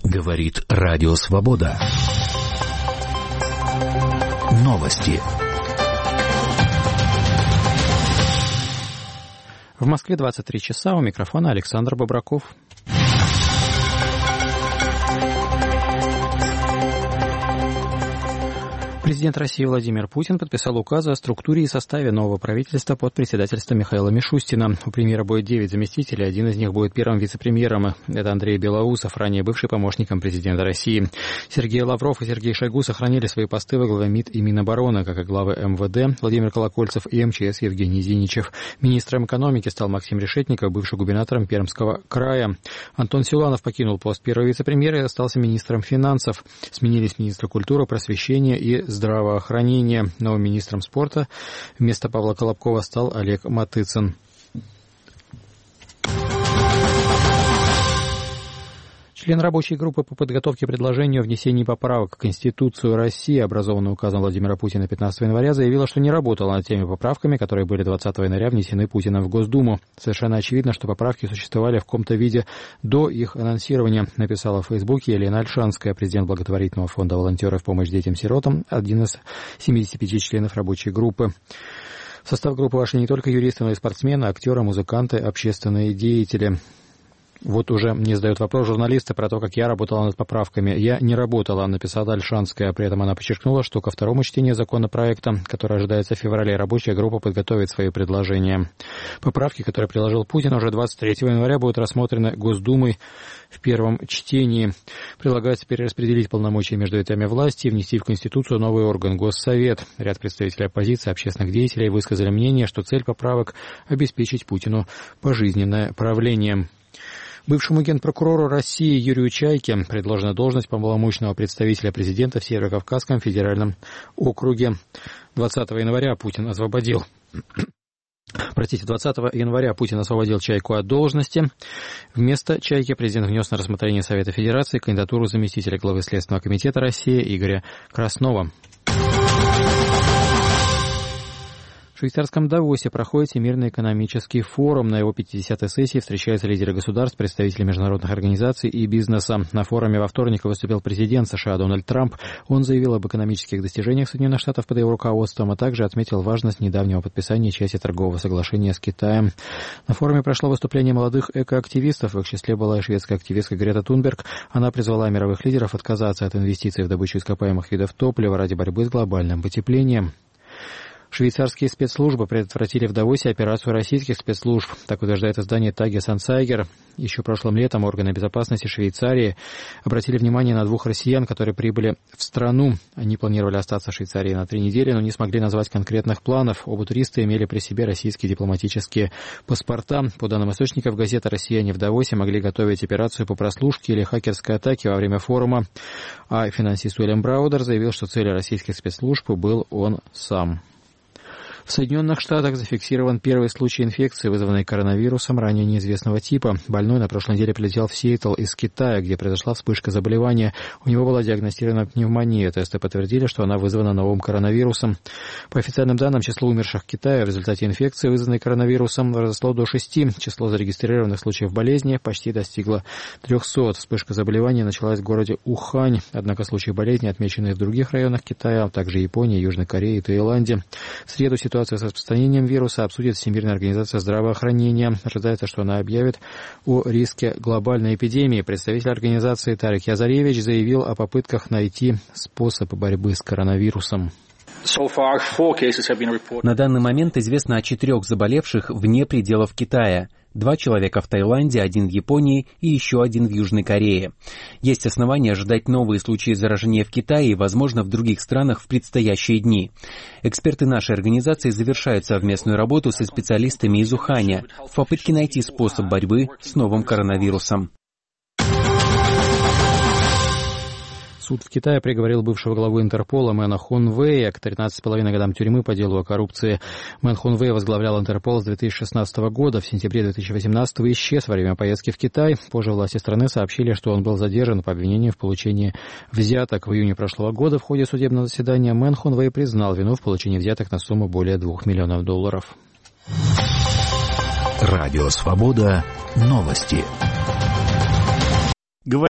Говорит Радио Свобода. Новости. В Москве 23 часа. У микрофона Александр Бобраков. Президент России Владимир Путин подписал указы о структуре и составе нового правительства под председательством Михаила Мишустина. У премьера будет 9 заместителей, один из них будет первым вице-премьером. Это Андрей Белоусов, ранее бывший помощником президента России. Сергей Лавров и Сергей Шойгу сохранили свои посты во главе МИД и Минобороны, как и главы МВД Владимир Колокольцев и МЧС Евгений Зиничев. Министром экономики стал Максим Решетников, бывший губернатором Пермского края. Антон Силуанов покинул пост первого вице-премьера и остался министром финансов. Сменились министры культуры, просвещения и здравоохранения. Новым министром спорта вместо Павла Колобкова стал Олег Матыцын. Член рабочей группы по подготовке предложения о внесении поправок в Конституцию России, образованной указом Владимира Путина 15 января, заявила, что не работала над теми поправками, которые были 20 января внесены Путиным в Госдуму. Совершенно очевидно, что поправки существовали в каком-то виде до их анонсирования, написала в Фейсбуке Елена Альшанская, президент благотворительного фонда «Волонтеры в помощь детям-сиротам», один из 75 членов рабочей группы. В состав группы вошли не только юристы, но и спортсмены, актеры, музыканты, общественные деятели. Вот уже мне задают вопрос журналисты про то, как я работала над поправками. Я не работала, написала Альшанская. При этом она подчеркнула, что ко второму чтению законопроекта, который ожидается в феврале, рабочая группа подготовит свои предложения. Поправки, которые предложил Путин, уже 23 января будут рассмотрены Госдумой в первом чтении. Предлагается перераспределить полномочия между ветвями власти и внести в Конституцию новый орган — Госсовет. Ряд представителей оппозиции, общественных деятелей высказали мнение, что цель поправок — обеспечить Путину пожизненное правление. Бывшему генпрокурору России Юрию Чайке предложена должность полномочного представителя президента в Северо-Кавказском федеральном округе. 20 января Путин освободил Чайку от должности. Вместо Чайки президент внес на рассмотрение Совета Федерации кандидатуру заместителя главы Следственного комитета России Игоря Краснова. В швейцарском Давосе проходит Всемирный экономический форум. На его 50-й сессии встречаются лидеры государств, представители международных организаций и бизнеса. На форуме во вторник выступил президент США Дональд Трамп. Он заявил об экономических достижениях Соединенных Штатов под его руководством, а также отметил важность недавнего подписания части торгового соглашения с Китаем. На форуме прошло выступление молодых экоактивистов. В их числе была и шведская активистка Грета Тунберг. Она призвала мировых лидеров отказаться от инвестиций в добычу ископаемых видов топлива ради борьбы с глобальным потеплением. Швейцарские спецслужбы предотвратили в Давосе операцию российских спецслужб. Так утверждает издание Tages Anzeiger. Еще прошлым летом органы безопасности Швейцарии обратили внимание на 2 россиян, которые прибыли в страну. Они планировали остаться в Швейцарии на 3 недели, но не смогли назвать конкретных планов. Оба туриста имели при себе российские дипломатические паспорта. По данным источников газеты, россияне в Давосе могли готовить операцию по прослушке или хакерской атаке во время форума. А финансист Уильям Браудер заявил, что целью российских спецслужб был он сам. В Соединенных Штатах зафиксирован первый случай инфекции, вызванной коронавирусом ранее неизвестного типа. Больной на прошлой неделе прилетел в Сиэтл из Китая, где произошла вспышка заболевания. У него была диагностирована пневмония. Тесты подтвердили, что она вызвана новым коронавирусом. По официальным данным, число умерших в Китае в результате инфекции, вызванной коронавирусом, возросло до 6. Число зарегистрированных случаев болезни почти достигло 300. Вспышка заболевания началась в городе Ухань. Однако случаи болезни отмечены и в других районах Китая, а также Японии, Южной Корее и Таиланде. В среду ситуацию с распространением вируса обсудит Всемирная организация здравоохранения. Ожидается, что она объявит о риске глобальной эпидемии. Представитель организации Тарик Язаревич заявил о попытках найти способ борьбы с коронавирусом. На данный момент известно о 4 заболевших вне пределов Китая. 2 человека в Таиланде, 1 в Японии и еще 1 в Южной Корее. Есть основания ожидать новые случаи заражения в Китае и, возможно, в других странах в предстоящие дни. Эксперты нашей организации завершают совместную работу со специалистами из Уханя в попытке найти способ борьбы с новым коронавирусом. Суд в Китае приговорил бывшего главу Интерпола Мэна Хунвэя к 13,5 годам тюрьмы по делу о коррупции. Мэн Хунвэй возглавлял Интерпол с 2016 года. В сентябре 2018 исчез во время поездки в Китай. Позже власти страны сообщили, что он был задержан по обвинению в получении взяток. В июне прошлого года в ходе судебного заседания Мэн Хунвэй признал вину в получении взяток на сумму более $2 миллионов. Радио Свобода. Новости.